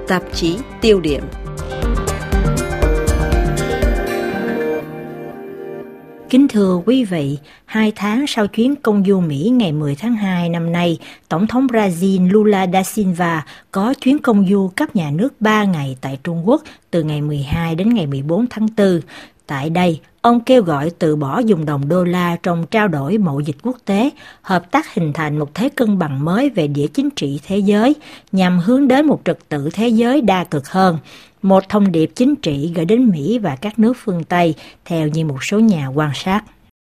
Tạp chí tiêu điểm. Kính thưa quý vị, 2 tháng sau chuyến công du Mỹ ngày 10 tháng 2 năm nay, Tổng thống Brazil Lula da Silva có chuyến công du cấp nhà nước 3 ngày tại Trung Quốc từ ngày 12 đến ngày 14 tháng 4. Tại đây, ông kêu gọi từ bỏ dùng đồng đô la trong trao đổi mậu dịch quốc tế, hợp tác hình thành một thế cân bằng mới về địa chính trị thế giới, nhằm hướng đến một trật tự thế giới đa cực hơn. Một thông điệp chính trị gửi đến Mỹ và các nước phương Tây, theo như một số nhà quan sát.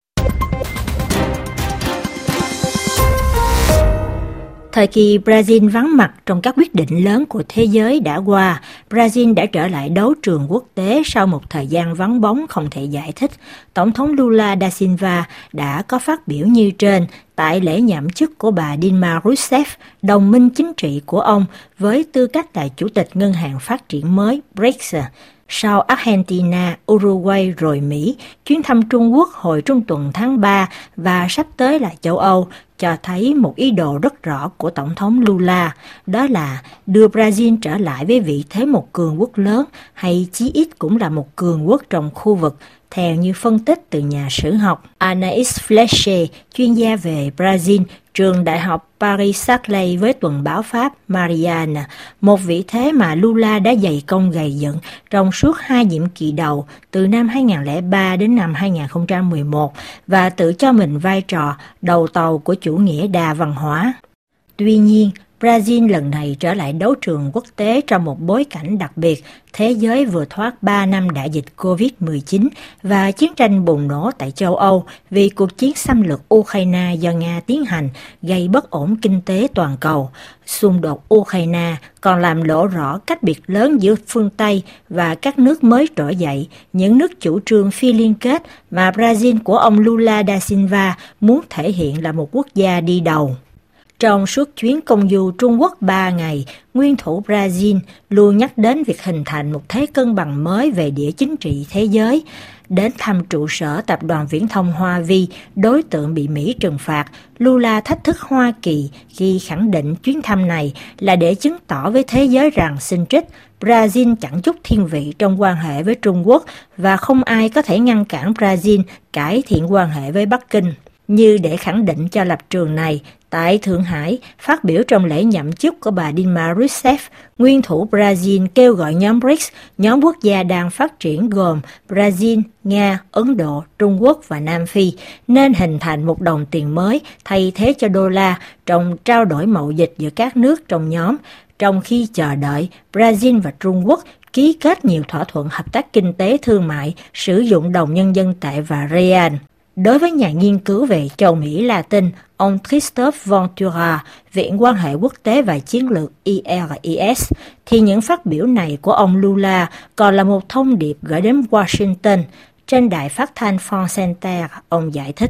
Thời kỳ Brazil vắng mặt trong các quyết định lớn của thế giới đã qua, Brazil đã trở lại đấu trường quốc tế sau một thời gian vắng bóng không thể giải thích. Tổng thống Lula da Silva đã có phát biểu như trên tại lễ nhậm chức của bà Dilma Rousseff, đồng minh chính trị của ông với tư cách là Chủ tịch Ngân hàng Phát triển mới BRICS. Sau Argentina, Uruguay rồi Mỹ, chuyến thăm Trung Quốc hồi trung tuần tháng 3 và sắp tới là châu Âu cho thấy một ý đồ rất rõ của Tổng thống Lula, đó là đưa Brazil trở lại với vị thế một cường quốc lớn hay chí ít cũng là một cường quốc trong khu vực, theo như phân tích từ nhà sử học Anaïs Fleche, chuyên gia về Brazil, trường Đại học Paris-Saclay với tuần báo Pháp Marianne, một vị thế mà Lula đã dày công gầy dựng trong suốt 2 nhiệm kỳ đầu từ năm 2003 đến năm 2011 và tự cho mình vai trò đầu tàu của chủ nghĩa đa văn hóa. Tuy nhiên, Brazil lần này trở lại đấu trường quốc tế trong một bối cảnh đặc biệt, thế giới vừa thoát 3 năm đại dịch Covid-19 và chiến tranh bùng nổ tại châu Âu vì cuộc chiến xâm lược Ukraine do Nga tiến hành gây bất ổn kinh tế toàn cầu. Xung đột Ukraine còn làm lộ rõ cách biệt lớn giữa phương Tây và các nước mới trỗi dậy, những nước chủ trương phi liên kết mà Brazil của ông Lula da Silva muốn thể hiện là một quốc gia đi đầu. Trong suốt chuyến công du Trung Quốc 3 ngày, nguyên thủ Brazil luôn nhắc đến việc hình thành một thế cân bằng mới về địa chính trị thế giới. Đến thăm trụ sở tập đoàn viễn thông Hoa Vi, đối tượng bị Mỹ trừng phạt, Lula thách thức Hoa Kỳ khi khẳng định chuyến thăm này là để chứng tỏ với thế giới rằng xin trích, Brazil chẳng chút thiên vị trong quan hệ với Trung Quốc và không ai có thể ngăn cản Brazil cải thiện quan hệ với Bắc Kinh. Như để khẳng định cho lập trường này, tại Thượng Hải, phát biểu trong lễ nhậm chức của bà Dilma Rousseff, nguyên thủ Brazil kêu gọi nhóm BRICS, nhóm quốc gia đang phát triển gồm Brazil, Nga, Ấn Độ, Trung Quốc và Nam Phi, nên hình thành một đồng tiền mới thay thế cho đô la trong trao đổi mậu dịch giữa các nước trong nhóm, trong khi chờ đợi Brazil và Trung Quốc ký kết nhiều thỏa thuận hợp tác kinh tế thương mại, sử dụng đồng nhân dân tệ và real. Đối với nhà nghiên cứu về châu Mỹ Latin, ông Christophe Ventura, Viện quan hệ quốc tế và chiến lược IRIS, thì những phát biểu này của ông Lula còn là một thông điệp gửi đến Washington. Trên đài phát thanh France Inter, ông giải thích.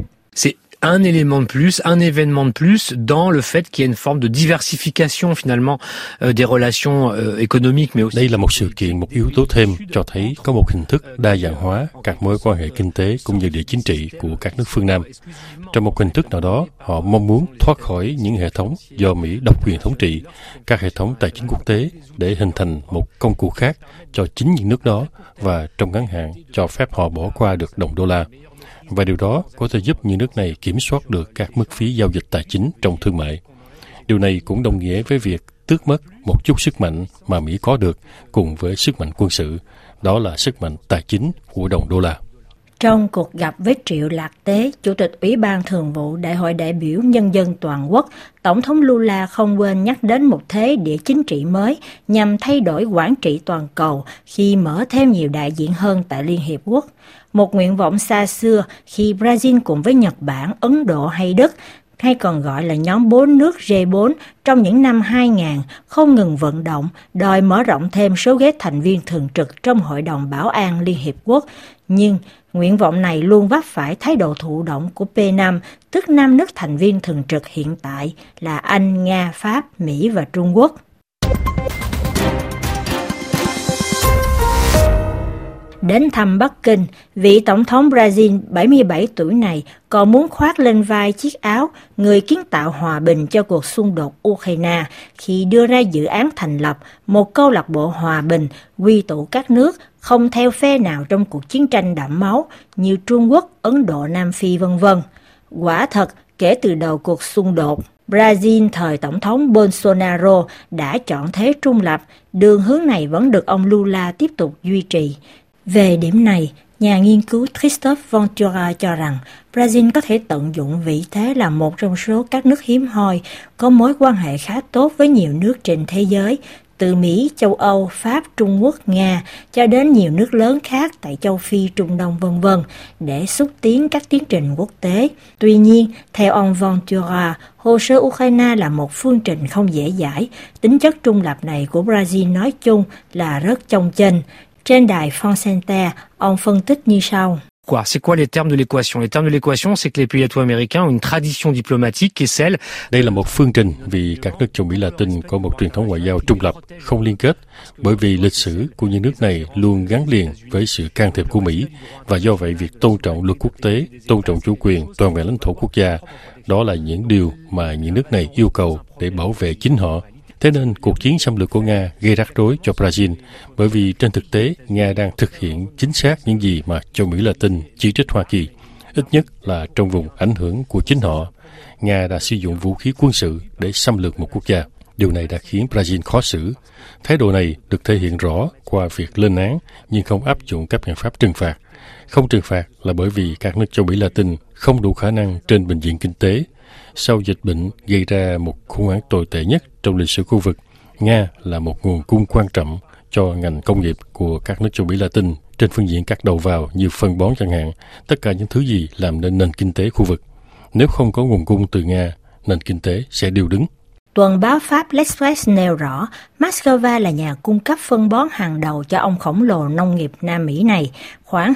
Un élément de plus, un événement de plus dans le fait qu'il y ait une forme de diversification finalement des relations économiques mais aussi. Đây là một sự kiện, một yếu tố thêm cho thấy có một hình thức đa dạng hóa các mối quan hệ kinh tế cũng như địa chính trị của các nước phương Nam. Trong một hình thức nào đó, họ mong muốn thoát khỏi những hệ thống do Mỹ độc quyền thống trị, các hệ thống tài chính quốc tế để hình thành một công cụ khác cho chính những nước đó và trong ngắn hạn cho phép họ bỏ qua được đồng đô la. Và điều đó có thể giúp những nước này kiểm soát được các mức phí giao dịch tài chính trong thương mại. Điều này cũng đồng nghĩa với việc tước mất một chút sức mạnh mà Mỹ có được cùng với sức mạnh quân sự, đó là sức mạnh tài chính của đồng đô la. Trong cuộc gặp với Triệu Lạc Tế, Chủ tịch Ủy ban Thường vụ Đại hội đại biểu Nhân dân Toàn quốc, Tổng thống Lula không quên nhắc đến một thế địa chính trị mới nhằm thay đổi quản trị toàn cầu khi mở thêm nhiều đại diện hơn tại Liên Hiệp Quốc. Một nguyện vọng xa xưa khi Brazil cùng với Nhật Bản, Ấn Độ hay Đức, hay còn gọi là nhóm 4 nước G4 trong những năm 2000 không ngừng vận động, đòi mở rộng thêm số ghế thành viên thường trực trong Hội đồng Bảo an Liên Hiệp Quốc. Nhưng nguyện vọng này luôn vấp phải thái độ thụ động của P5, tức 5 nước thành viên thường trực hiện tại là Anh, Nga, Pháp, Mỹ và Trung Quốc. Đến thăm Bắc Kinh, vị Tổng thống Brazil 77 tuổi này còn muốn khoác lên vai chiếc áo người kiến tạo hòa bình cho cuộc xung đột Ukraine khi đưa ra dự án thành lập một câu lạc bộ hòa bình quy tụ các nước không theo phe nào trong cuộc chiến tranh đẫm máu như Trung Quốc, Ấn Độ, Nam Phi v.v. Quả thật, kể từ đầu cuộc xung đột, Brazil thời Tổng thống Bolsonaro đã chọn thế trung lập, đường hướng này vẫn được ông Lula tiếp tục duy trì. Về điểm này, nhà nghiên cứu Christophe Ventura cho rằng Brazil có thể tận dụng vị thế là một trong số các nước hiếm hoi có mối quan hệ khá tốt với nhiều nước trên thế giới, từ Mỹ, châu Âu, Pháp, Trung Quốc, Nga cho đến nhiều nước lớn khác tại châu Phi, Trung Đông v.v. để xúc tiến các tiến trình quốc tế. Tuy nhiên, theo ông Ventura, hồ sơ Ukraine là một phương trình không dễ dãi. Tính chất trung lập này của Brazil nói chung là rất chông chênh. Trên đài France Inter, ông phân tích như sau. C'est quoi les termes de l'équation? Les termes de l'équation, c'est que les pays latino-américains ont une tradition diplomatique qui est celle. Đây là một phương trình vì các nước châu Mỹ Latin có một truyền thống ngoại giao trung lập, không liên kết, bởi vì lịch sử của những nước này luôn gắn liền với sự can thiệp của Mỹ, và do vậy việc tôn trọng luật quốc tế, tôn trọng chủ quyền, toàn vẹn lãnh thổ quốc gia, đó là những điều mà những nước này yêu cầu để bảo vệ chính họ. Thế nên, cuộc chiến xâm lược của Nga gây rắc rối cho Brazil, bởi vì trên thực tế, Nga đang thực hiện chính xác những gì mà châu Mỹ Latin chỉ trích Hoa Kỳ, ít nhất là trong vùng ảnh hưởng của chính họ. Nga đã sử dụng vũ khí quân sự để xâm lược một quốc gia. Điều này đã khiến Brazil khó xử. Thái độ này được thể hiện rõ qua việc lên án, nhưng không áp dụng các biện pháp trừng phạt. Không trừng phạt là bởi vì các nước châu Mỹ Latin không đủ khả năng trên bình diện kinh tế. Sau dịch bệnh gây ra một khủng hoảng tồi tệ nhất trong lịch sử khu vực, Nga là một nguồn cung quan trọng cho ngành công nghiệp của các nước châu Mỹ Latin trên phương diện các đầu vào như phân bón chẳng hạn, tất cả những thứ gì làm nên nền kinh tế khu vực. Nếu không có nguồn cung từ Nga, nền kinh tế sẽ điêu đứng. Tuần báo Pháp L'Express nêu rõ, Moscow là nhà cung cấp phân bón hàng đầu cho ông khổng lồ nông nghiệp Nam Mỹ này. Khoảng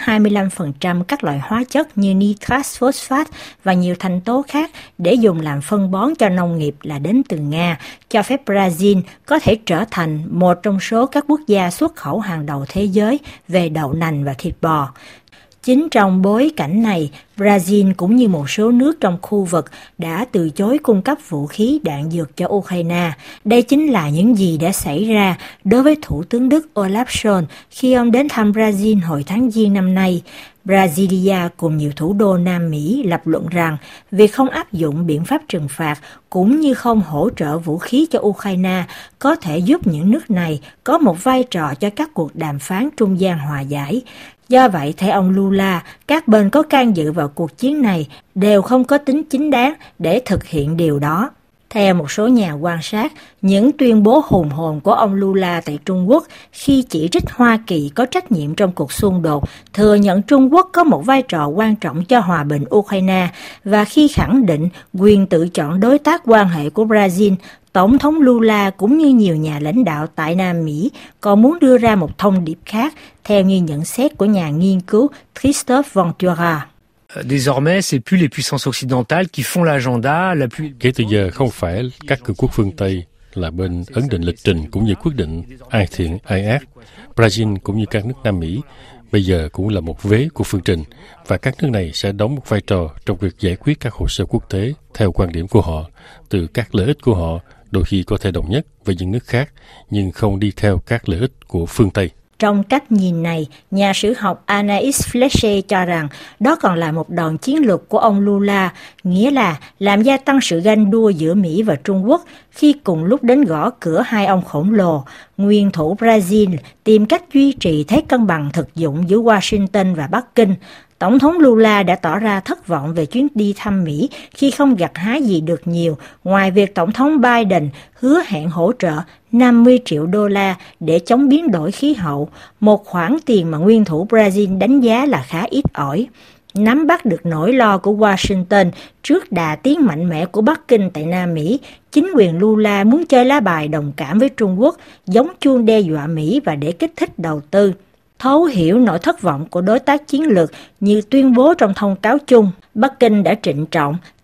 25% các loại hóa chất như nitrat, phosphate và nhiều thành tố khác để dùng làm phân bón cho nông nghiệp là đến từ Nga, cho phép Brazil có thể trở thành một trong số các quốc gia xuất khẩu hàng đầu thế giới về đậu nành và thịt bò. Chính trong bối cảnh này, Brazil cũng như một số nước trong khu vực đã từ chối cung cấp vũ khí đạn dược cho Ukraine. Đây chính là những gì đã xảy ra đối với Thủ tướng Đức Olaf Scholz khi ông đến thăm Brazil hồi tháng Giêng năm nay. Brasilia cùng nhiều thủ đô Nam Mỹ lập luận rằng việc không áp dụng biện pháp trừng phạt cũng như không hỗ trợ vũ khí cho Ukraine có thể giúp những nước này có một vai trò cho các cuộc đàm phán trung gian hòa giải. Do vậy, theo ông Lula, các bên có can dự vào cuộc chiến này đều không có tính chính đáng để thực hiện điều đó. Theo một số nhà quan sát, những tuyên bố hùng hồn của ông Lula tại Trung Quốc khi chỉ trích Hoa Kỳ có trách nhiệm trong cuộc xung đột, thừa nhận Trung Quốc có một vai trò quan trọng cho hòa bình Ukraine và khi khẳng định quyền tự chọn đối tác quan hệ của Brazil, Tổng thống Lula cũng như nhiều nhà lãnh đạo tại Nam Mỹ còn muốn đưa ra một thông điệp khác, theo như nhận xét của nhà nghiên cứu Christophe Ventura. Désormais, c'est plus les puissances occidentales qui font l'agenda la plus. Kể từ giờ không phải các cường quốc phương Tây là bên ấn định lịch trình cũng như quyết định ai thiện ai ác. Brazil cũng như các nước Nam Mỹ bây giờ cũng là một vế của phương trình, và các nước này sẽ đóng một vai trò trong việc giải quyết các hồ sơ quốc tế theo quan điểm của họ, từ các lợi ích của họ, đôi khi có thể đồng nhất với những nước khác, nhưng không đi theo các lợi ích của phương Tây. Trong cách nhìn này, nhà sử học Anaïs Fleche cho rằng đó còn là một đòn chiến lược của ông Lula, nghĩa là làm gia tăng sự ganh đua giữa Mỹ và Trung Quốc khi cùng lúc đến gõ cửa hai ông khổng lồ, nguyên thủ Brazil tìm cách duy trì thế cân bằng thực dụng giữa Washington và Bắc Kinh. Tổng thống Lula đã tỏ ra thất vọng về chuyến đi thăm Mỹ khi không gặt hái gì được nhiều, ngoài việc Tổng thống Biden hứa hẹn hỗ trợ 50 triệu đô la để chống biến đổi khí hậu, một khoản tiền mà nguyên thủ Brazil đánh giá là khá ít ỏi. Nắm bắt được nỗi lo của Washington trước đà tiến mạnh mẽ của Bắc Kinh tại Nam Mỹ, chính quyền Lula muốn chơi lá bài đồng cảm với Trung Quốc, giống chuông đe dọa Mỹ và để kích thích đầu tư. Thấu hiểu nỗi thất vọng của đối tác chiến lược như tuyên bố trong thông cáo chung, Bắc Kinh đã trịnh trọng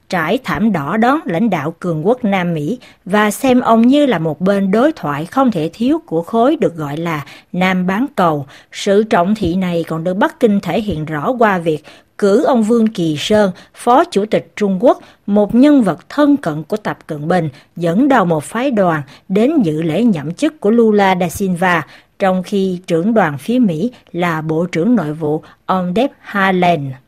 trải thảm đỏ đón lãnh đạo cường quốc Nam Mỹ và xem ông như là một bên đối thoại không thể thiếu của khối được gọi là Nam bán cầu. Sự trọng thị này còn được Bắc Kinh thể hiện rõ qua việc cử ông Vương Kỳ Sơn, Phó Chủ tịch Trung Quốc, một nhân vật thân cận của Tập Cận Bình, dẫn đầu một phái đoàn đến dự lễ nhậm chức của Lula da Silva, trong khi trưởng đoàn phía Mỹ là Bộ trưởng Nội vụ ông Deb Haaland.